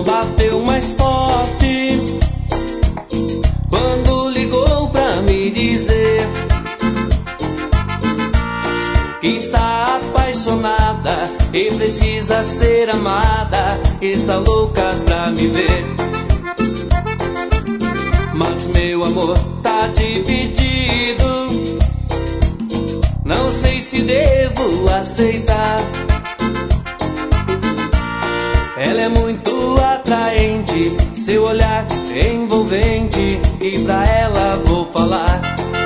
bateu mais forte quando ligou pra me dizer que está apaixonada e precisa ser amada, está louca pra me ver. Mas meu amor tá dividido, não sei se devo aceitar. Ela é muito atraente, seu olhar é envolvente, e pra ela vou falar.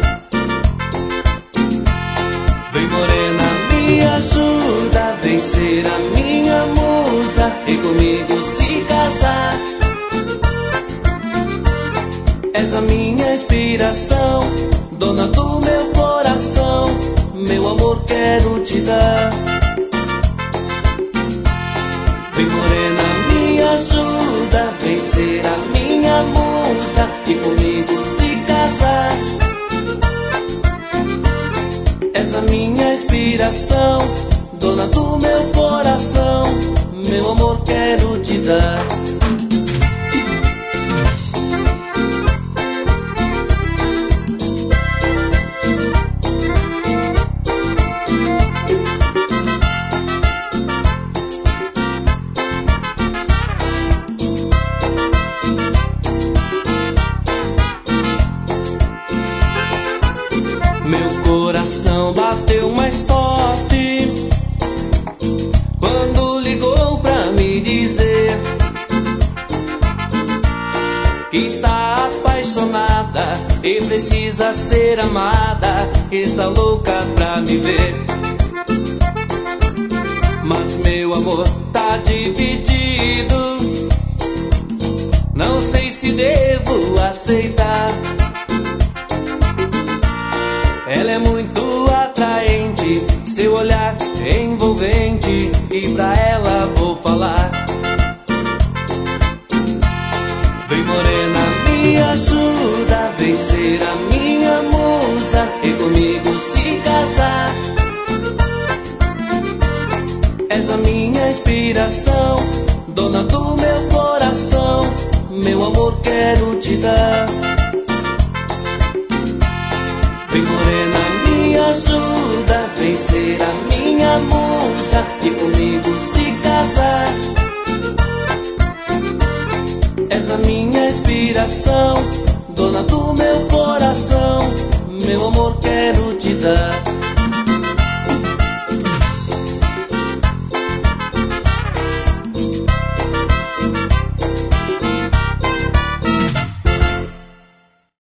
Vem morena, me ajuda a vencer a minha musa e comigo se casar. És a minha inspiração, dona do meu coração, meu amor quero te dar. Vem morena, me ajuda a vencer a minha musa e comigo se casar. És a minha inspiração, dona do meu coração, meu amor quero te dar. Meu coração bateu mais forte quando ligou pra me dizer que está apaixonada e precisa ser amada, está louca pra me ver. Mas meu amor tá dividido, não sei se devo aceitar. Ela é muito atraente, seu olhar é envolvente, e pra ela vou falar. Vem morena, me ajuda a vencer a minha musa e comigo se casar. És a minha inspiração, dona do meu coração, meu amor quero te dar. Vem morena, me ajuda a vencer a minha musa e comigo se casar. És a minha inspiração, dona do meu coração, meu amor quero te dar.